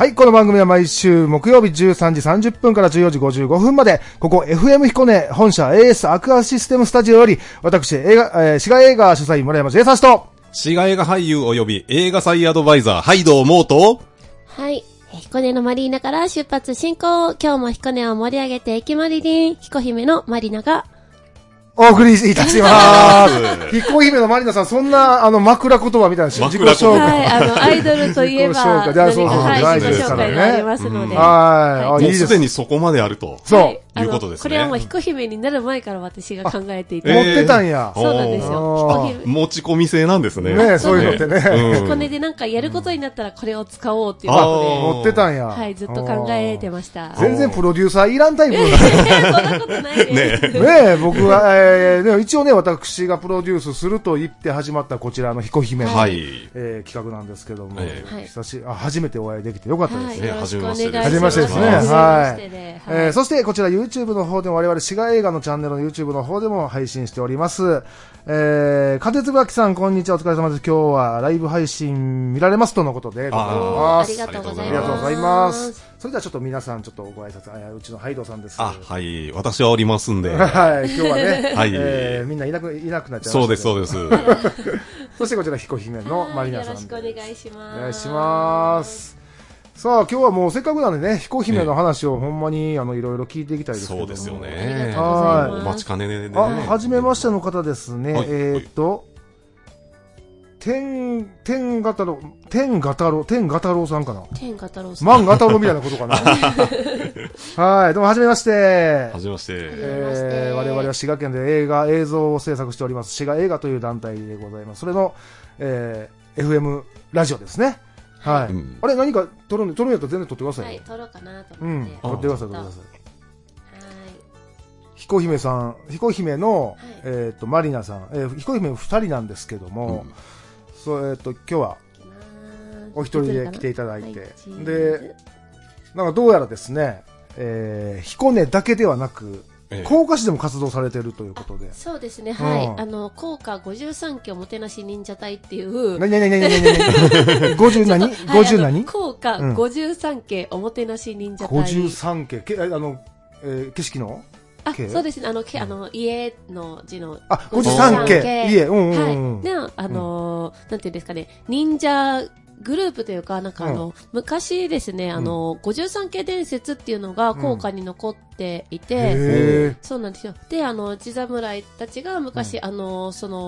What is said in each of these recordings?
はい、この番組は毎週木曜日13時30分から14時55分まで、ここ FM 彦根本社 AS アクアシステムスタジオより、私、滋賀映画主催村山 J さしと、 滋賀映画俳優及び映画祭アドバイザー、はいどうもーと、 はい。彦根のマリーナから出発進行。今日も彦根を盛り上げていきまりりん。彦姫のマリナがお送りいたします。彦姫のマリナさん、そんな、枕言葉みたいな自己紹介。 はい、アイドルといえば、 自己紹介。そうそう、 はい、自己紹介がありますので。 はい。 もうすでにそこまであると。 そう。 いうことですね。 これはもう彦姫になる前から私が考えていて。 持ってたんや。 そうなんですよ。 持ち込み制なんですね。 ね、そういうのってね。 彦根でなんかやることになったらこれを使おうっていうことで。 持ってたんや。 はい、ずっと考えてました。 全然プロデューサーいらんタイプそんなことないです。 ね僕は、一応ね、私がプロデュースすると言って始まったこちらの彦姫の企画なんですけども、初めてお会いできてよかったですね。 よろしくお願いします。 初めましてですね。はい。そしてこちら YouTube の方でも我々滋賀映画のチャンネルの YouTube の方でも配信しております。かてつばきさん、こんにちは、お疲れ様です。今日はライブ配信見られますとのことで。 ありがとうございます。 ありがとうございます。それではちょっと皆さんちょっとご挨拶、うちのハイドさんです。 はい、私はおりますんで。 はい、今日はね、 はい、 みんないなくなっちゃいました。 そうです、そうです。 そしてこちら、彦姫のマリナさん。 よろしくお願いします。 お願いします。さあ、今日はもうせっかくなんでね、彦姫の話をほんまにいろいろ聞いていきたいですけども。 そうですよね。 はい。 お待ちかねでね。 はじめましての方ですね。天ガタロウさんかな。 天ガタロウさん。 マンガタロウみたいなことかな。はい、どうもはじめまして。 はじめまして。 我々は滋賀県で映像を制作しております。滋賀映画という団体でございます。それの、FM ラジオですね。はい。あれ、何か撮るんやったら全然撮ってください。 はい、撮ろうかなと思って。 撮ってください、撮ってください。彦姫さん、彦姫の、マリナさん、彦姫二人なんですけども、今日は、お一人で来ていただいて、で、なんかどうやらですね、彦根だけではなく、甲賀市でも活動されているということで。 そうですね、はい。甲賀53家おもてなし忍者隊っていう。 50何 ?50 何甲賀53家おもてなし忍者隊。 53家、景色のそうですね、家の字の。 53家。家、 はい。で、なんていうんですかね、忍者グループというか、なんか昔ですね、53系伝説っていうのが甲賀に残っていて、そうなんですよ。で、地侍たちが昔、曲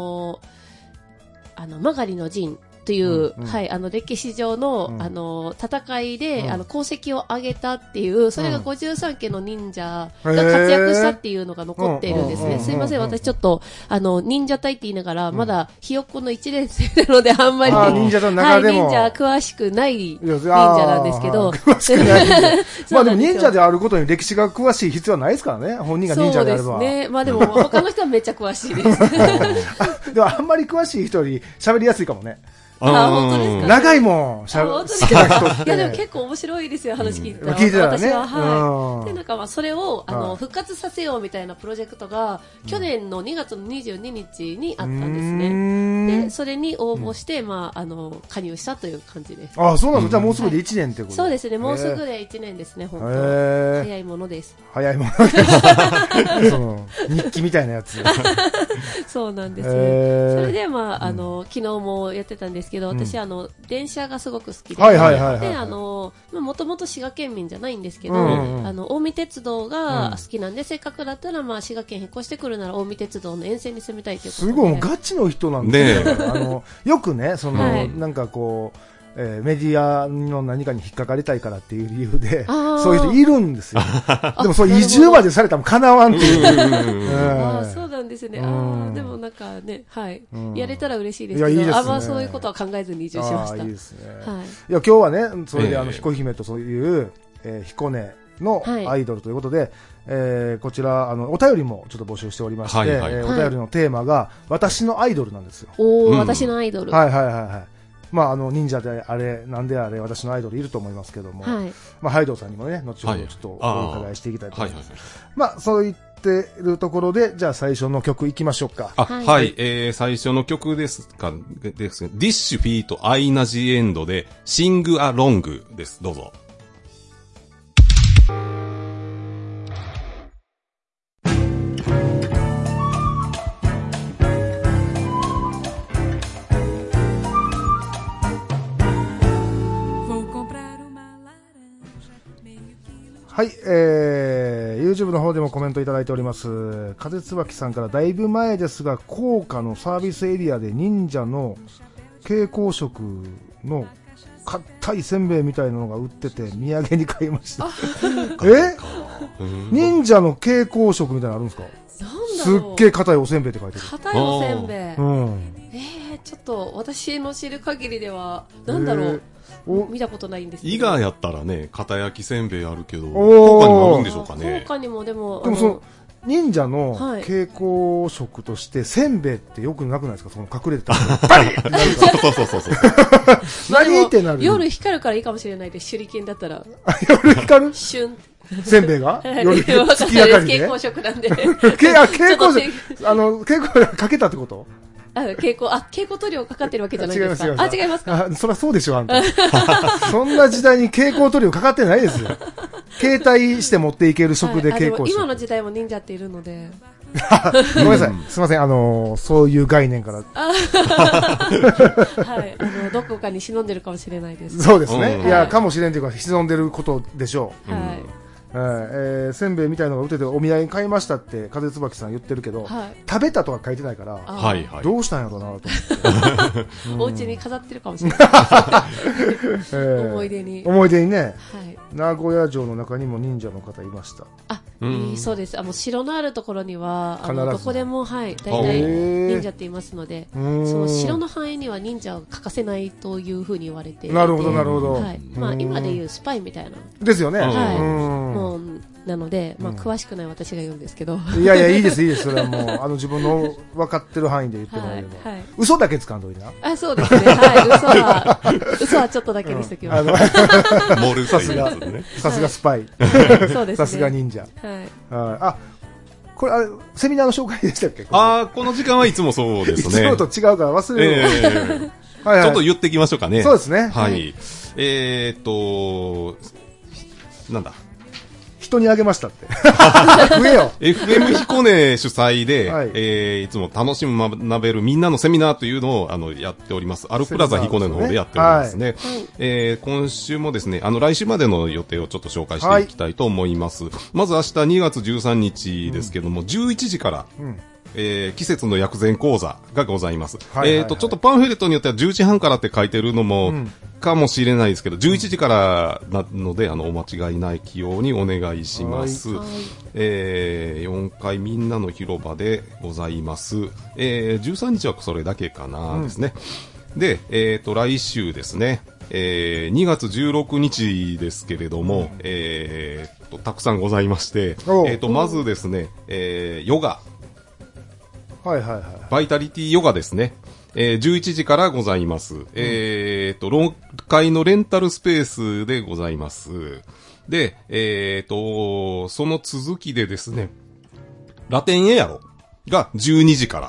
の陣という、はい、歴史上の、戦いで、功績を上げたっていう、それが53家の忍者が活躍したっていうのが残っているんですね。すいません、私ちょっと、忍者隊って言いながら、まだ、ひよっこの1年生なので、あんまり、 忍者の中でも。 忍者詳しくない忍者なんですけど。 詳しくない。まあでも忍者であることに歴史が詳しい必要はないですからね。本人が忍者であれば。 そうですね。まあでも、他の人はめっちゃ詳しいです。 でもあんまり詳しい人より喋りやすいかもね。 本当ですか？ 長いもん、好きな人って。 いや、でも結構面白いですよ、話聞いてたら。 聞いてたらね。 私は、はい。で、なんかそれを、復活させようみたいなプロジェクトが、去年の2月の22日にあったんですね。で、それに応募して、加入したという感じです。 あ、そうなんです。じゃあもうすぐで1年ってこと？ そうですね、もうすぐで1年ですね、本当早いものです。 早いものです。日記みたいなやつ。 そうなんですね。それで、昨日もやってたんですけど、私電車がすごく好きで、で、もともと滋賀県民じゃないんですけど、近江鉄道が好きなんで、せっかくだったら、滋賀県引っ越してくるなら近江鉄道の沿線に住みたいということで。 すごい、もうガチの人なんですね。よくね、なんかこう、メディアの何かに引っかかりたいからっていう理由で、そういう人いるんですよ。でもそう移住までされたら叶わんっていう。 そうなんですね。でもなんかね、はい。やれたら嬉しいですけど、あんまそういうことは考えずに移住しました。 いいですね。いや、今日はね、それで彦姫とそういう、彦根のアイドルということで、こちら、お便りもちょっと募集しておりまして、お便りのテーマが、私のアイドルなんですよ。 私のアイドル。 はいはいはいはい。忍者であれ、なんであれ、私のアイドルいると思いますけども、ハイドさんにもね、後ほどちょっとお伺いしていきたいと思います。そう言ってるところで、じゃあ最初の曲いきましょうか。 はい、最初の曲ですね。ディッシュフィートアイナジエンドで、シングアロングです。どうぞ。 はい、YouTube の方でもコメントいただいております。風椿さんから、だいぶ前ですが、高架のサービスエリアで忍者の蛍光色の硬いせんべいみたいなのが売ってて、土産に買いました。忍者の蛍光色みたいなのあるんですか？すっげえ硬いおせんべいって書いてる。 硬いおせんべい。ちょっと私の知る限りでは、なんだろう。見たことないんですけど。 伊賀やったらね、片焼きせんべいあるけど、福岡にもあるんでしょうかね。 福岡にもでもその忍者の蛍光色としてせんべいってよくなくないですか？その隠れてたそう何ってなる。 夜光るからいいかもしれないです。手裏剣だったら。 夜光る？ シュン。 せんべいが夜月明かりで。 蛍光色なんで。 蛍光かけたってこと？ 蛍光塗料かかってるわけじゃないですか。違いますか。 そりゃそうでしょ、あんた。そんな時代に蛍光塗料かかってないですよ。携帯して持っていける色で蛍光色。 今の時代も忍者っているので。 ごめんなさい。すいません。そういう概念から。 はい。どこかに忍んでるかもしれないです。 そうですね。いや、かもしれんというか、忍んでることでしょう。 はい。 せんべいみたいなのが売っててお土産に買いましたって風椿さん言ってるけど、食べたとか書いてないから、どうしたんやろうなと思って。 お家に飾ってるかもしれない。思い出に。 思い出にね。名古屋城の中にも忍者の方いました。 そうです。城のあるところにはどこでも大体忍者っていますので、その城の範囲には忍者は欠かせないというふうに言われていて。 なるほどなるほど。 まあ今でいうスパイみたいな。 ですよね。 なので、詳しくない私が言うんですけど。 いや、いいです、それはもう、自分の分かってる範囲で言ってもらえれば。嘘だけつかんといてな。 そうですね。嘘はちょっとだけにしときます。 さすがスパイ。 そうですね。 さすが忍者。これ、セミナーの紹介でしたっけ？ この時間はいつもそうですね。 いつもと違うから忘れる。 ちょっと言っていきましょうかね。 そうですね。 はい。なんだ。 人にあげましたって。上よ。 FM 彦根主催で、いつも楽しむ学べるみんなのセミナーというのをやっております。アルプラザ彦根の方でやっておりますね。今週もですね、来週までの予定をちょっと紹介していきたいと思います。まず明日2月13日ですけども、11時から、季節の薬膳講座がございます。ちょっとパンフレットによっては10時半からって書いてるのも、かもしれないですけど、11時からなので、お間違いないようにお願いします。4階みんなの広場でございます。13日はそれだけかなですね。で、来週ですね、2月16日ですけれども、たくさんございまして、まずですね、ヨガ。バイタリティヨガですね。11時からございます。6階のレンタルスペースでございます。で、その続きでですね、ラテンエアロが12時から。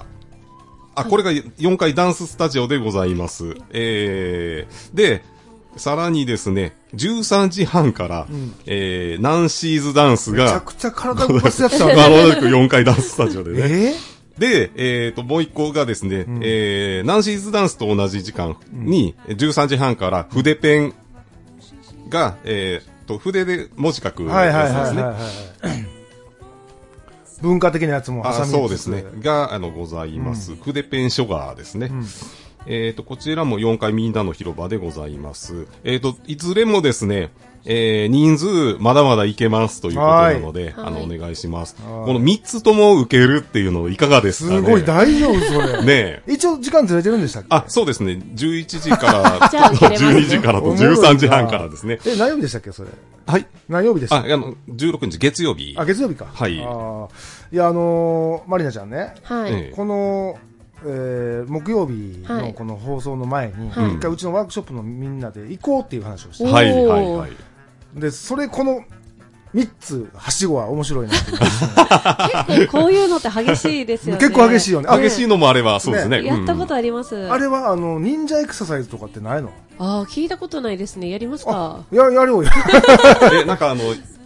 これが4階ダンススタジオでございます。で、さらにですね、13時半から、ナンシーズダンスが、 めちゃくちゃ体動かすやつだね。4階ダンススタジオでね。で、もう一個がですね、ナンシーズダンスと同じ時間に、13時半から筆ペンが、筆で文字書くやつですね。 文化的なやつも挟みつつ。 そうですね。が、ございます。筆ペンショガーですね。こちらも4階みんなの広場でございます。いずれもですね、人数まだまだいけますということなので、お願いします。この3つとも受けるっていうのいかがですかね？ すごい、大丈夫それ。 ね一応時間ずれてるんでしたっけ？ そうですね。11時からと12時からと13時半からですね。 何曜日でしたっけ、それ？ はい。 何曜日でしたっけ ？16日月曜日。 月曜日か。 はい。いや、マリナちゃんね。この、木曜日のこの放送の前に、一回うちのワークショップのみんなで行こうっていう話をして。 はい。 で、この3つ、はしごは面白いなって結構こういうのって激しいですよね。 結構激しいよね。 激しいのもあれば、そうですね。 やったことあります。 あれは、忍者エクササイズとかってないの？ 聞いたことないですね。やりますか？ やろうよ。 なんか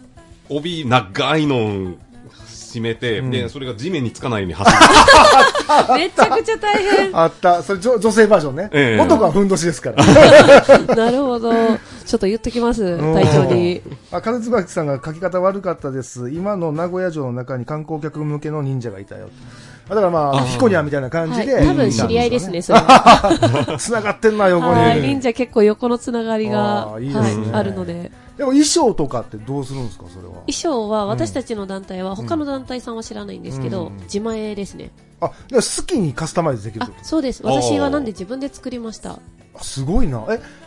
帯長いの締めて、で、それが地面につかないように走る。 めちゃくちゃ大変。 あった。それ女性バージョンね。男はふんどしですから。 なるほど。ちょっと言っときます、隊長に。 金椿さんが書き方悪かったです。今の名古屋城の中に観光客向けの忍者がいたよ。だからまあ、ヒコニャンみたいな感じで。 多分知り合いですね、それは。 繋がってんな、横に。 忍者結構横のつながりが、あるので。 でも衣装とかってどうするんですか、それは。 衣装は、私たちの団体は、他の団体さんは知らないんですけど、自前ですね。 あ、好きにカスタマイズできるってこと？ そうです。私はなんで自分で作りました。 すごいな。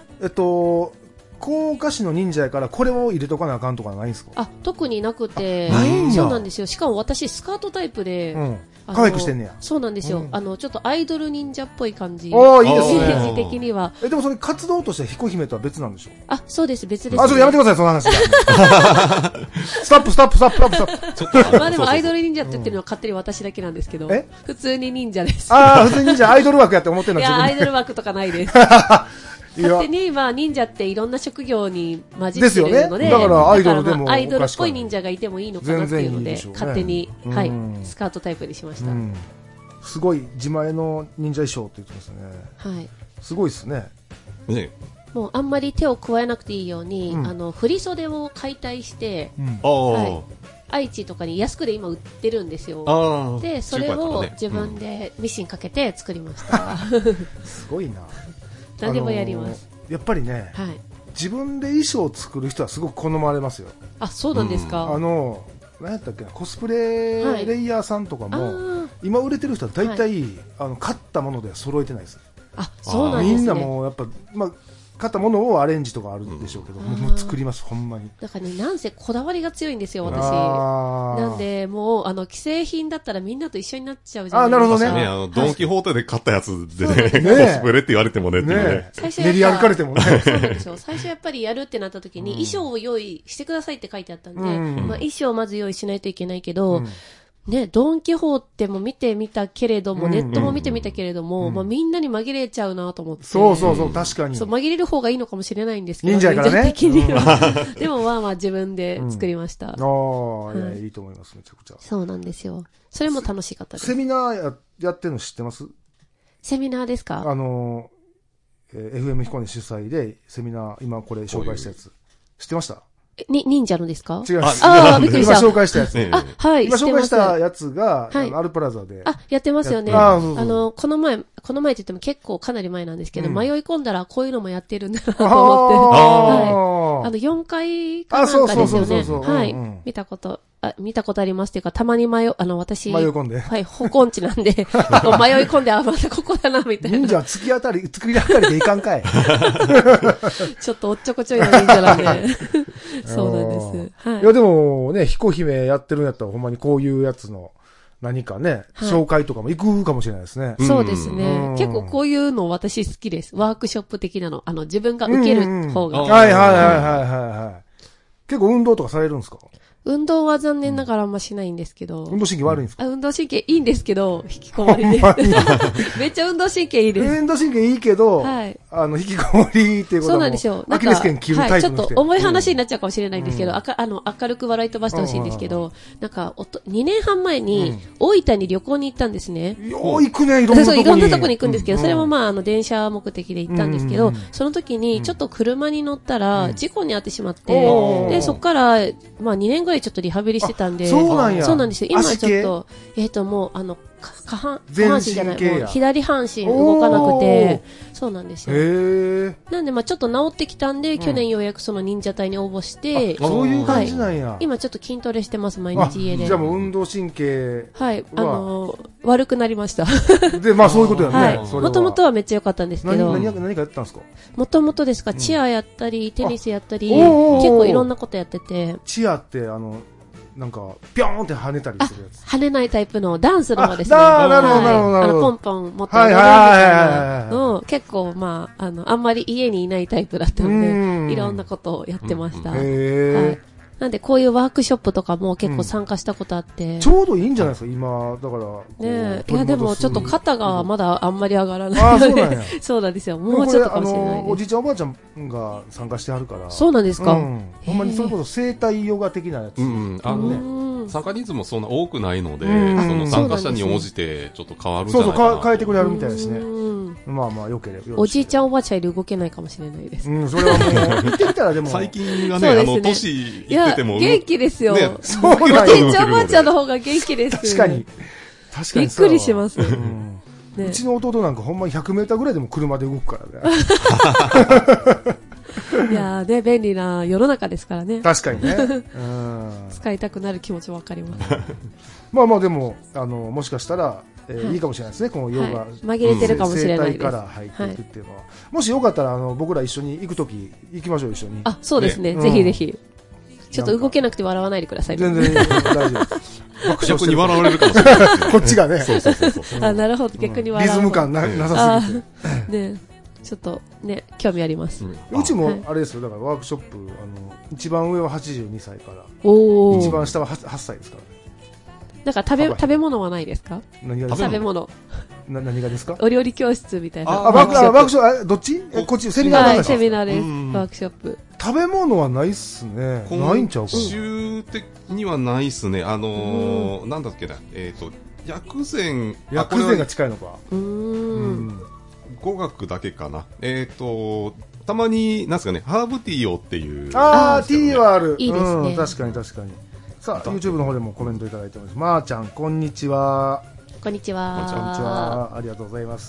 甲賀市の忍者やからこれを入れとかなあかんとかないんですか？ あ、特になくて、 ないんや。 そうなんですよ。しかも私スカートタイプで、 可愛くしてんねや。 そうなんですよ。ちょっとアイドル忍者っぽい感じ。 ああ、いいですね。 イメージ的には。 でもそれ活動として彦姫とは別なんでしょ？ あ、そうです、別です。 あ、ちょっとやめてください、その話。ストップ。 まあでもアイドル忍者って言ってるのは勝手に私だけなんですけど、普通に忍者です。 ああ、普通に忍者アイドル枠やって思ってるの？ いや、アイドル枠とかないです。勝手に、まあ、忍者っていろんな職業に混じってるので、 だからアイドルでもアイドルっぽい忍者がいてもいいのかなっていうので、勝手に、はい、スカートタイプにしました。 すごい自前の忍者衣装って言ってますね。はい。すごいですね。 もうあんまり手を加えなくていいように、振り袖を解体して、はい。愛知とかに安くで今売ってるんですよ。で、それを自分でミシンかけて作りました。 すごいな。 何でもやります。 やっぱりね、自分で衣装を作る人はすごく好まれますよ。 あ、そうなんですか。 何やったっけな、コスプレレイヤーさんとかも、今売れてる人は大体、買ったものでは揃えてないです。 あ、そうなんですね。 みんなもうやっぱ、まあ、買ったものをアレンジとかあるんでしょうけど、もう作ります、ほんまに。 だからね、なんせこだわりが強いんですよ、私。なんで、もう、既製品だったらみんなと一緒になっちゃうじゃないですか。 なるほどね。 ドンキホーテで買ったやつでね、コスプレって言われてもねっていうね。 練り歩かれてもね。 そうなんですよ。最初やっぱりやるってなった時に、衣装を用意してくださいって書いてあったんで、まあ衣装をまず用意しないといけないけど、ね、ドンキホーテも見てみたけれども、ネットも見てみたけれども、まあみんなに紛れちゃうなと思って。 そう、確かに。 そう、紛れる方がいいのかもしれないんですけど。 忍者やからね。 的には。でもまあ自分で作りました。 いや、いいと思います、めちゃくちゃ。 そうなんですよ。それも楽しかったです。 セミナーやってるの知ってます？ セミナーですか ？FM 彦根主催でセミナー、今これ紹介したやつ。知ってました？ 忍者のですか？ 違います。 びっくりした。 今紹介したやつ。 はい。 今紹介したやつが、アルプラザで。 やってますよね。この前って言っても結構かなり前なんですけど、迷い込んだらこういうのもやってるんだなと思って。はい。4階かなんかですよね。はい。見たことありますっていうか、たまに私。 迷い込んで。 はい、歩行地なんで、迷い込んで、またここだな、みたいな。 忍者は作り当たりでいかんかい。 ちょっとおっちょこちょいの忍者なんで。そうなんです。はい。 いや、でもね、彦姫やってるんやったら、ほんまにこういうやつの、何かね、紹介とかも行くかもしれないですね。 そうですね。結構こういうの私好きです。ワークショップ的なの。自分が受ける方が。 はい。結構運動とかされるんですか？ 運動は残念ながらあんましないんですけど。 運動神経悪いんですか？ 運動神経いいんですけど、引きこもりで。めっちゃ運動神経いいです。 運動神経いいけど、はい。引きこもりっていうことは。 そうなんですよ。 アキレス腱切るタイプの人。 ちょっと重い話になっちゃうかもしれないんですけど、明るく笑い飛ばしてほしいんですけど、なんか、2年半前に、大分に旅行に行ったんですね。 行くね、いろんなとこに。 そう、いろんなとこに行くんですけど、それもまあ、電車目的で行ったんですけど、その時に、ちょっと車に乗ったら、事故に遭ってしまって、で、そっから、まあ、2年ぐらいちょっとリハビリしてたんで、 そうなんや。 そうなんですよ。今ちょっと、もう、下半身じゃない、もう左半身動かなくて、そうなんですよ。なんで、まあちょっと治ってきたんで、去年ようやくその忍者隊に応募して、 そういう感じなんや。 今ちょっと筋トレしてます、毎日家で。 じゃあもう運動神経。 はい、悪くなりました。 で、まあそういうことやね。 もともとはめっちゃ良かったんですけど。 何かやってたんですか？ もともとですか、チアやったり、テニスやったり、結構いろんなことやってて。 チアってなんか、ぴょーんって跳ねたりするやつ。 跳ねないタイプのダンスの方ですね。 なるほど。 ポンポン持ってるみたいな結構、まあ、あんまり家にいないタイプだったんで、いろんなことをやってました。 なんでこういうワークショップとかも結構参加したことあって。 ちょうどいいんじゃないですか、今、だから。 ねえ。いやでもちょっと肩がまだあんまり上がらない。 ああ、そうなんや。 そうなんですよ。もうちょっとかもしれないです。 おじいちゃんおばあちゃんが参加してはるから。 そうなんですか。 ほんまにそれこそ生体ヨガ的なやつ。 参加人数もそんな多くないので、その参加者に応じてちょっと変わるんじゃないかな。 そうそう、変えてくれるみたいですね。まあまあ、よければ。 おじいちゃんおばあちゃんより動けないかもしれないです。 それはもう、言ってみたらでも。 最近がね、年いってても。 元気ですよ。 そうおじいちゃんおばあちゃんの方が元気です。 確かに。 びっくりします。 うちの弟なんかほんまに100メーターぐらいでも車で動くからね。 いやーね、便利な世の中ですからね。 確かにね。 使いたくなる気持ちわかります。 まあまあでも、もしかしたら、いいかもしれないですね、このヨガ。 紛れてるかもしれないです。 生体から入っていくっていうのは。もしよかったら、僕ら一緒に行くとき、行きましょう、一緒に。 あ、そうですね。ぜひぜひ。ちょっと動けなくて笑わないでください。 全然大丈夫。 逆に笑われるかもしれない。 こっちがね。 そうそうそう。 あ、なるほど、逆に笑リズム感なさすぎて。ね、ちょっとね、興味あります。 うちもあれですよ、だからワークショップ、一番上は82歳から、一番下は8歳ですからね。 なんか食べ物はないですか？ 何がですか？ 食べ物。 何がですか？ お料理教室みたいな。 ワークショップ、どっち？こっち、セミナーなんですか？ セミナーです。ワークショップ。 食べ物はないっすね。ないんちゃうかな。 今週的にはないっすね。なんだっけな。薬膳が近いのか。 語学だけかな。たまに、なんすかね、ハーブティーをっていう。 ティーはある。 いいですね。 確かに確かに。さあ、YouTube の方でもコメントいただいてます。まーちゃん、こんにちは。 こんにちは。 こんにちは。ありがとうございます。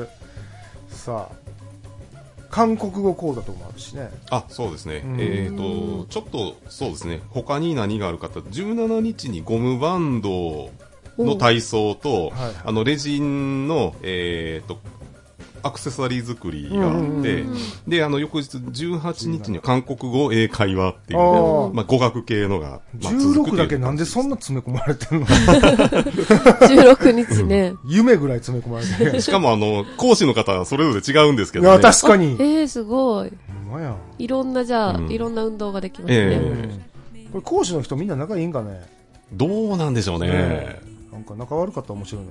さあ、韓国語講座とかもあるしね。 あ、そうですね。ちょっと、そうですね。他に何があるかと、17日にゴムバンドの体操と、レジンの、アクセサリー作りがあって、で、翌日18日には韓国語英会話っていう、語学系のが、 16だけなんでそんな詰め込まれてんの ？16日ね。 夢ぐらい詰め込まれてる。 しかも講師の方はそれぞれ違うんですけどね。 いや、確かに。 すごい。いろんな、じゃあ、いろんな運動ができますね。 これ講師の人みんな仲いいんかね？ どうなんでしょうね。 なんか仲悪かったら面白いね。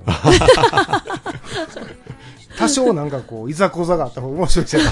多少なんかこういざこざがあった方が面白いじゃ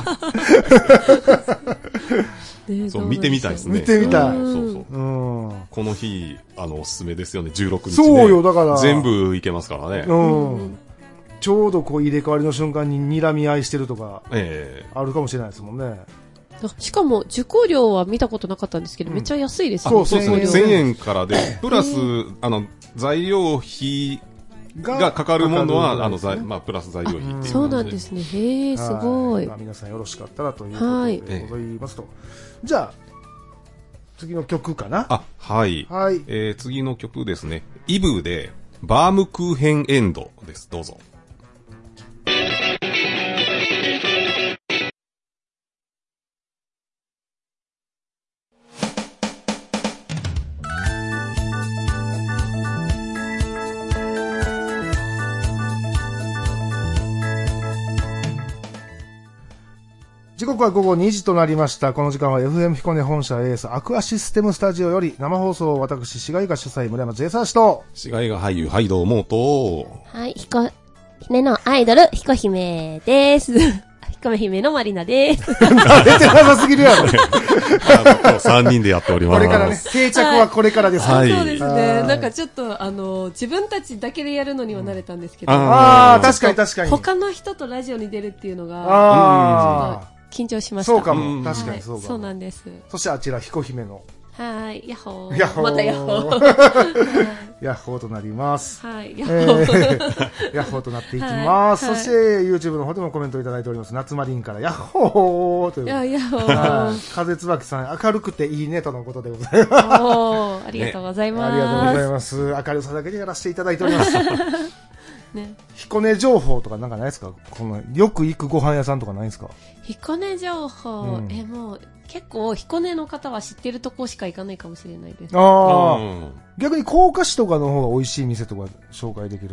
ない。 そう見てみたいですね。 見てみたい。 この日おすすめですよね。16日。 そうよ、だから全部いけますからね。 ちょうどこう入れ替わりの瞬間に睨み合いしてるとかあるかもしれないですもんね。 しかも受講料は見たことなかったんですけど、めっちゃ安いですね。 そうそう、1000円からで、プラス材料費がかかるものは、プラス材料費っていう。 そうなんですね。へえ、すごい。 皆さんよろしかったらということでございますと。じゃあ、次の曲かな？ はい。次の曲ですね。イブで、バームクーヘンエンドです。どうぞ。 時刻は午後2時となりました。この時間は FM 彦根本社エースアクアシステムスタジオより生放送を私、市街が主催、村山税差しと。 市街が俳優、はいどうもと。 はい、彦根のアイドル、彦姫です。彦姫のマリナです。 慣れてなさすぎるやろ。 3人でやっております。 これからね、定着はこれからです。 そうですね。なんかちょっと、自分たちだけでやるのには慣れたんですけど。 確かに確かに。 他の人とラジオに出るっていうのが、緊張しました。 そうかも。確かにそうかも。 そうなんです。 そしてあちら、彦姫の。 はい、ヤッホー。 ヤッホー。 またヤッホー。 ヤッホーとなります。 はい、ヤッホー。 ヤッホーとなっていきます。そして、YouTube の方でもコメントいただいております。夏マリンから、ヤッホーという。 ヤッホー。 風椿さん、明るくていいねとのことでございます。 ありがとうございます。 ありがとうございます。明るさだけでやらせていただいております。彦根情報とかなんかないですか？よく行くご飯屋さんとかないですか？ 彦根情報、もう結構彦根の方は知ってるとこしか行かないかもしれないです。 逆に甲賀市とかの方が美味しい店とか紹介できる。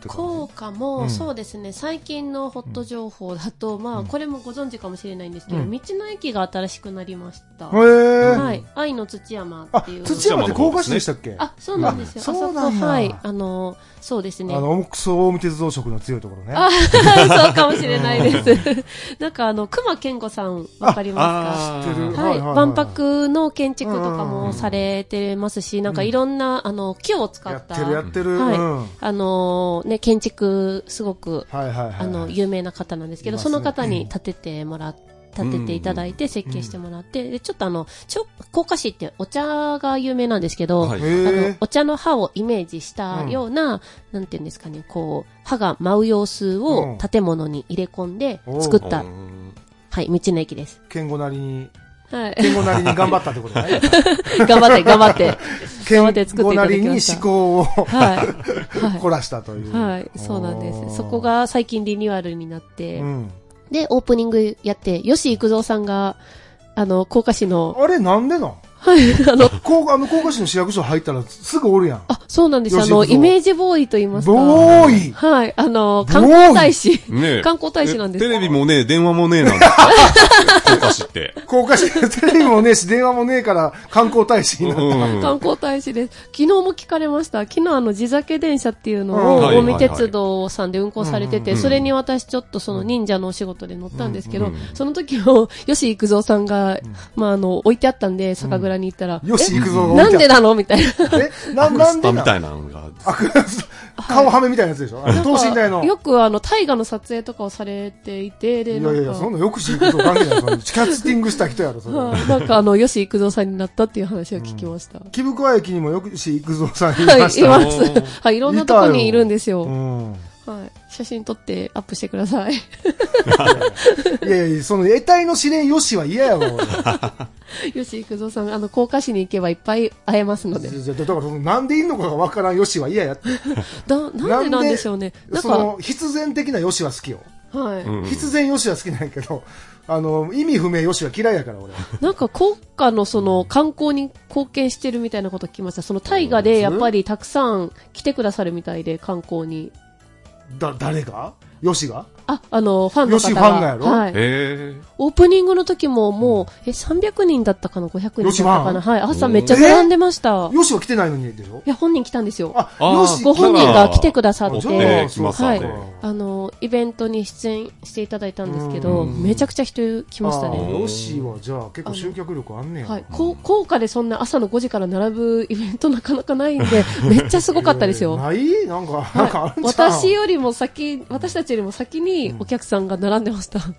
って感じ。 効果も、そうですね、最近のホット情報だと、まあ、これもご存知かもしれないんですけど、道の駅が新しくなりました。はい。愛の土山っていう。 土山って高架市でしたっけ？ あ、そうなんですよ。 そうなんだ。 はい。そうですね。 クソ近江鉄道色の強いところね。 そうかもしれないです。なんか熊健吾さん、わかりますか？知ってる。はい。万博の建築とかもされてますし、なんかいろんな、木を使った。 やってる。 はい。ね、建築、すごく、有名な方なんですけど、その方に建てていただいて設計してもらって、でちょっと甲賀市ってお茶が有名なんですけど、お茶の葉をイメージしたような、なんていうんですかね、こう、葉が舞う様子を建物に入れ込んで作った、はい、道の駅です。 健吾なりに。はい。健吾なりに頑張ったってことね。 頑張って。健吾なりに思考を凝らしたという。 はい、そうなんです。そこが最近リニューアルになって、で、オープニングやって、吉幾三さんが、甲賀市の。 あれ、なんでなん？はい、甲賀市の市役所入ったらすぐおるやん。 あ、そうなんですよ。イメージボーイと言いますか。 ボーイはい、観光大使。ね、観光大使なんです。 テレビもね、電話もねえなんですか。甲賀市って。 甲賀市、テレビもねえし、電話もねえから観光大使になった。 観光大使です。昨日も聞かれました。昨日地酒電車っていうのを、近江鉄道さんで運行されてて、それに私ちょっとその忍者のお仕事で乗ったんですけど、その時も、吉幾三さんが、まあ置いてあったんで、酒蔵に行ったら、 吉幾三なんでなのみたいな。なんでみたいなのが。 顔はめみたいなやつでしょ？等身大の。 よく大河の撮影とかをされていて、で、 いや、そんなよく吉幾三関係ない。キャスティングした人やろ、それ。 なんか吉幾三さんになったっていう話を聞きました。 木袋駅にも吉幾三さんいました。 はい、います。はい、いろんなとこにいるんですよ。はい。写真撮ってアップしてください。 いや、その得体の知れんよしは嫌やわ、 よし、幾三さん、甲賀市に行けばいっぱい会えますので。 だから、なんでいんのかがわからんよしは嫌やって。 なんでなんでしょうね。 その、必然的なよしは好きよ。はい。必然よしは好きなんやけど、意味不明よしは嫌いやから、俺。 なんか国家のその観光に貢献してるみたいなこと聞きました。その大河でやっぱりたくさん来てくださるみたいで、観光に。 誰が？よしが？ ファンの方が。 よしファンがやろ？ はい。オープニングの時ももう、300人だったかな、500人だったかな。はい。朝めっちゃ並んでました。 よしは来てないのにでしょ？ いや、本人来たんですよ。 よしご本人が来てくださって、 はい。イベントに出演していただいたんですけど、めちゃくちゃ人来ましたね。 よしはじゃあ結構集客力あんねや。 はい。高価でそんな朝の5時から並ぶイベントなかなかないんで、めっちゃすごかったですよ。 ない？なんかあるんちゃう？ 私たちよりも先にお客さんが並んでました。で、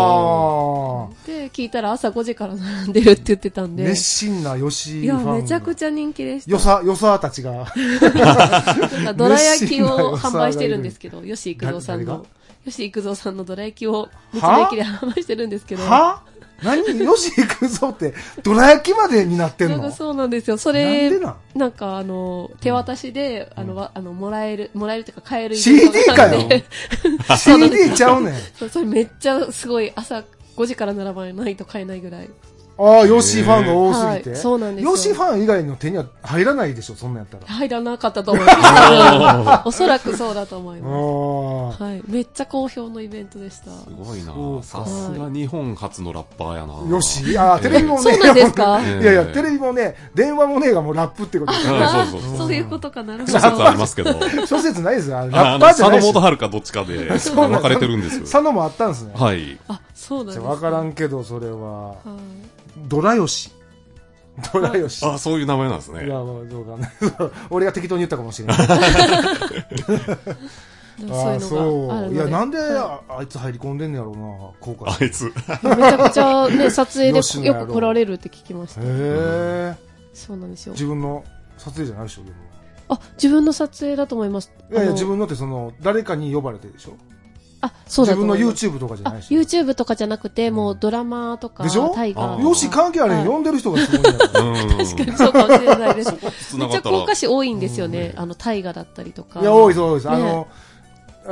聞いたら朝5時から並んでるって言ってたんで。 熱心な吉ファン。 いや、めちゃくちゃ人気でした。 よさたちが。 どら焼きを販売してるんですけど、吉幾三さんの。吉幾三さんのどら焼きを道の駅で販売してるんですけど。 は？何？吉幾三ってどら焼きまでになってんの？ そうなんですよ。それ、なんか手渡しで、もらえるっていうか買える。 CD かよCD ちゃうねん。 それめっちゃすごい朝5時から並ばないと買えないぐらい。 ああ、ヨッシーファンが多すぎて。 そうなんですよ。 ヨッシーファン以外の手には入らないでしょ、そんなんやったら。 入らなかったと思います。おそらくそうだと思います。はい。めっちゃ好評のイベントでした。 すごいな。さすが日本初のラッパーやな。 ヨッシー、テレビもね。 そうなんですか？ いや、テレビもね、電話もねがもうラップってことですね。 そういうことかなるほど。 諸説ありますけど。 諸説ないですよ。ラッパーじゃない。 佐野元春かどっちかで分かれてるんですよ。 佐野もあったんですね。 はい。 あ、そうなんです。 わからんけど、それは。ドラヨシ。 あ、そういう名前なんですね。 いや、どうかね。俺が適当に言ったかもしれない。そう。いや、なんであいつ入り込んでんねやろうな、後悔。 あいつ。 めちゃくちゃね、撮影でよく来られるって聞きました。へえ。 そうなんですよ。 自分の撮影じゃないでしょ、でも。 あ、自分の撮影だと思います。 いや、自分のって誰かに呼ばれてでしょ？ あ、そうだと思います。自分の YouTube とかじゃないし。 YouTube とかじゃなくて、もうドラマとか、 でしょ？ 大河。 よし、関係あれん、呼んでる人がすごいんだ確かにそうかもしれないです。めっちゃ甲賀市多いんですよね。大河だったりとか。 いや、多いです、多いです。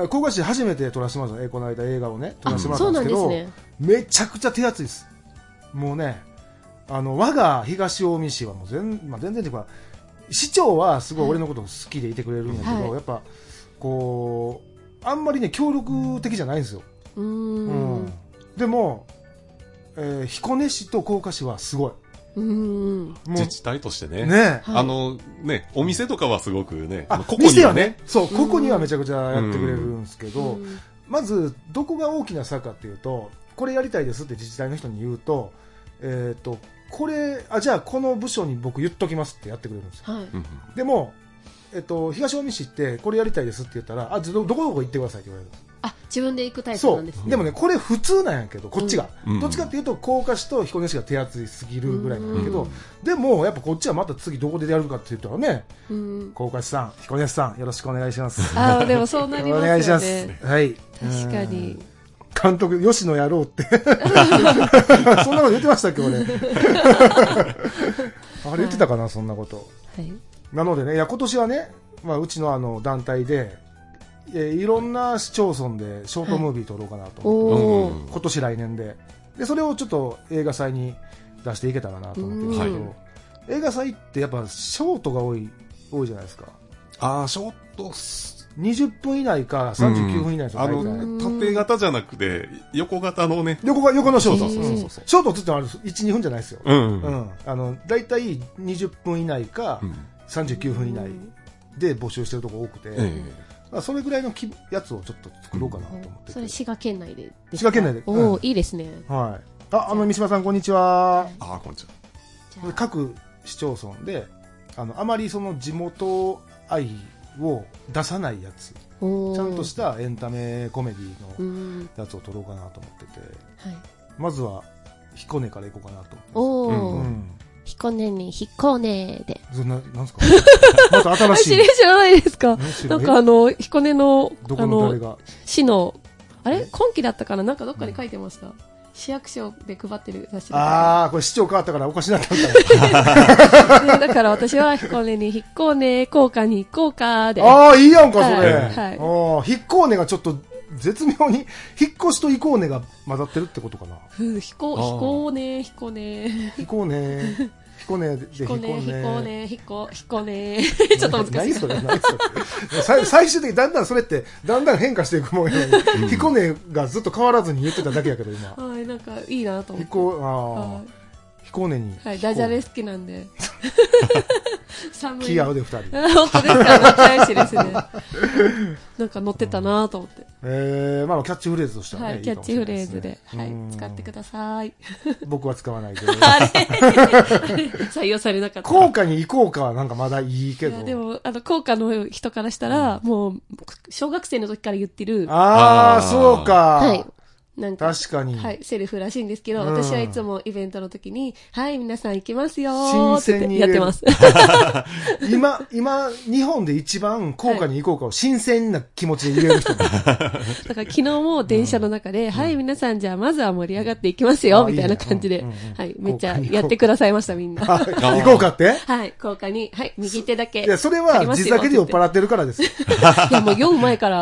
甲賀市初めて撮らせてもらったこの間映画をね、撮らせてもらったんですけど、めちゃくちゃ手厚いです。もうね、我が東近江市はもう全然っていうか、市長はすごい俺のこと好きでいてくれるんやけど、やっぱ、 こう、あんまりね、協力的じゃないんですよ。でも、彦根市と甲賀市はすごい。 自治体としてね。 ね。 お店とかはすごくね、 ここにはね、そう、ここにはめちゃくちゃやってくれるんですけど、まず、どこが大きな差かっていうと、これやりたいですって自治体の人に言うと、これ、じゃあこの部署に僕言っときますってやってくれるんですよ。でも、東近江市ってこれやりたいですって言ったら、どこどこ行ってくださいって言われるんです。 自分で行くタイプなんですね。 そう。でもね、これ普通なんやけど、こっちが。どっちかっていうと、甲賀市と彦根市が手厚いすぎるぐらいなんだけど、でも、やっぱこっちはまた次どこでやるかって言ったらね、甲賀市さん、彦根市さん、よろしくお願いします。 でもそうなりますよね。お願いします。 はい。 確かに。 監督、吉野やろうって。そんなこと言ってましたっけ、俺。あれ言ってたかな、そんなこと。なのでね、今年はね、うちの団体で、いろんな市町村でショートムービー撮ろうかなと思って、今年来年で。それをちょっと映画祭に出していけたらなと思ってるんですけど、映画祭ってやっぱショートが多いじゃないですか。 ショート 20分以内か39分以内とか、 縦型じゃなくて横型のね、 横のショート。ショートって言っても1、2分じゃないですよ。だいたい20分以内か39分以内で募集してるとこ多くて、それぐらいのやつをちょっと作ろうかなと思って。 それ滋賀県内で。 滋賀県内で。 いいですね。 はい。三島さんこんにちは。 こんにちは。 各市町村であまりその地元愛を出さないやつ、ちゃんとしたエンタメコメディのやつを撮ろうかなと思ってて、まずは彦根から行こうかなと思って。 彦根に彦根で。 なんすか？また新しい。 知らないですか？なんか彦根の、市の、今期だったかな、なんかどっかに書いてました。市役所で配ってる雑誌。 これ市長変わったからおかしなったみたいな。 だから私は彦根に彦根、甲賀に甲賀で。 いいやんか、それ。彦根がちょっと、絶妙に、引っ越しと行こうねが混ざってるってことかな。 彦根。彦根ちょっと難しい。 何それ最終的にだんだんそれって、だんだん変化していくもんやのに、彦根がずっと変わらずに言ってただけやけど、今。 なんかいいなと思って。 彦根に。 ダジャレ好きなんで。 寒い。気合うで二人。 本当ですか？仲良しですね。なんか乗ってたなと思って。 キャッチフレーズとしてはね。 キャッチフレーズで。使ってください。 僕は使わないで。 採用されなかった。 甲賀に行こうかはなんかまだいいけど。 でも、甲賀の人からしたら、もう、小学生の時から言ってる。 そうか。 はい。なんか確かに。 セルフらしいんですけど、私はいつもイベントの時に、皆さん行きますよーってやってます。 今、日本で一番甲賀に行こうかを新鮮な気持ちで言える人。だから昨日も電車の中で、皆さんじゃあまずは盛り上がっていきますよ、みたいな感じで、めっちゃやってくださいました、みんな。 行こうかって？ 甲賀に、右手だけ。 いや、それは地酒で酔っ払ってるからです。いや、もう酔う前から、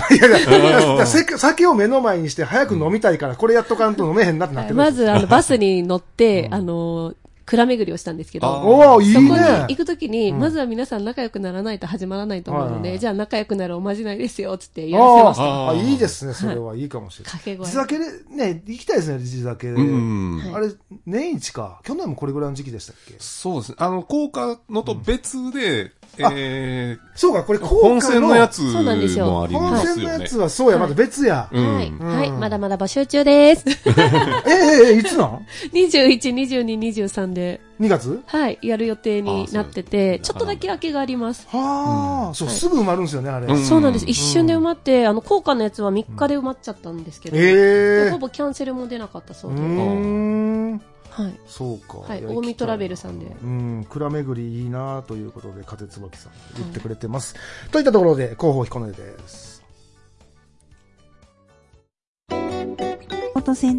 酒を目の前にして早く飲みたいから、これやっとかんと飲めへんなってなってる。 まず、バスに乗って、蔵巡りをしたんですけど、 いいね。 そこに行くときに、まずは皆さん仲良くならないと始まらないと思うので、じゃあ仲良くなるおまじないですよ、つってやらせました。 いいですね、それはいいかもしれない。地酒で、ね、行きたいですね、地酒で。あれ、年一か。去年もこれぐらいの時期でしたっけ？ そうですね。甲賀のと別で、 そうか、これ本線のやつもありますよね。 本線のやつはそうや、まだ別や。 はい、まだまだ募集中です。 いつなん ?21、22、23で。 2月？ はい、やる予定になってて、ちょっとだけ空きがあります。 そう、すぐ埋まるんですよね、あれ。 そうなんです。一瞬で埋まって、甲賀のやつは3日で埋まっちゃったんですけど、ほぼキャンセルも出なかったそうで。はい。 そうか。 はい。近江トラベルさんで。 蔵巡りいいなということで、風椿さん言ってくれてます。といったところで、広報彦根です。